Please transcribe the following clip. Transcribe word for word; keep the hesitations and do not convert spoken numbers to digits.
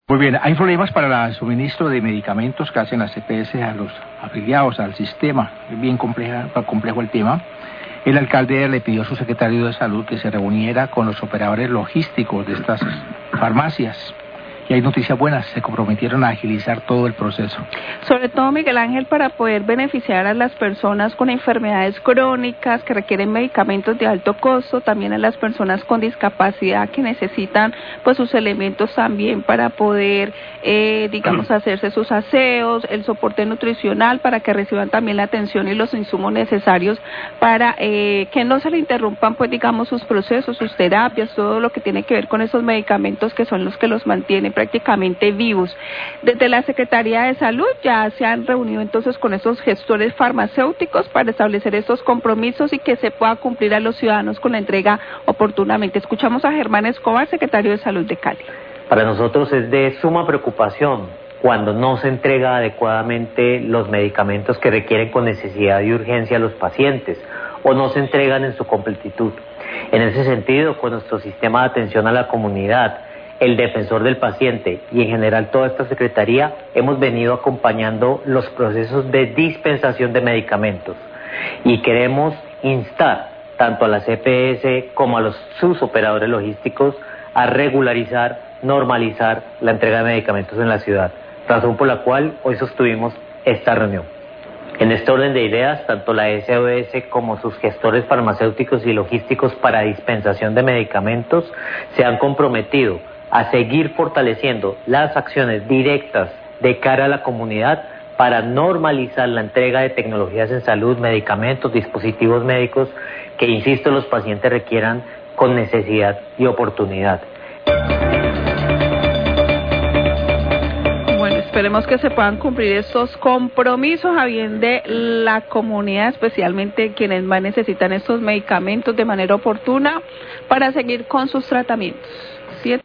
Muy bien, hay problemas para el suministro de medicamentos que hacen las E P S a los afiliados al sistema. Es bien compleja, complejo el tema. El alcalde le pidió a su secretario de Salud que se reuniera con los operadores logísticos de estas farmacias. Y hay noticias buenas, se comprometieron a agilizar todo el proceso. Sobre todo, Miguel Ángel, para poder beneficiar a las personas con enfermedades crónicas que requieren medicamentos de alto costo, también a las personas con discapacidad que necesitan pues sus elementos también para poder, eh, digamos, hacerse sus aseos, el soporte nutricional para que reciban también la atención y los insumos necesarios para eh, que no se le interrumpan, pues, digamos, sus procesos, sus terapias, todo lo que tiene que ver con esos medicamentos que son los que los mantienen prácticamente vivos. Desde la Secretaría de Salud ya se han reunido entonces con esos gestores farmacéuticos para establecer estos compromisos y que se pueda cumplir a los ciudadanos con la entrega oportunamente. Escuchamos a Germán Escobar, secretario de Salud de Cali. Para nosotros es de suma preocupación cuando no se entrega adecuadamente los medicamentos que requieren con necesidad y urgencia a los pacientes o no se entregan en su completitud. En ese sentido, con nuestro sistema de atención a la comunidad, el defensor del paciente y en general toda esta secretaría hemos venido acompañando los procesos de dispensación de medicamentos y queremos instar tanto a las E P S como a los sus operadores logísticos a regularizar, normalizar la entrega de medicamentos en la ciudad, razón por la cual hoy sostuvimos esta reunión. En este orden de ideas, tanto la S O S como sus gestores farmacéuticos y logísticos para dispensación de medicamentos se han comprometido a seguir fortaleciendo las acciones directas de cara a la comunidad para normalizar la entrega de tecnologías en salud, medicamentos, dispositivos médicos que, insisto, los pacientes requieran con necesidad y oportunidad. Bueno, esperemos que se puedan cumplir estos compromisos a bien de la comunidad, especialmente quienes más necesitan estos medicamentos de manera oportuna para seguir con sus tratamientos. ¿Cierto?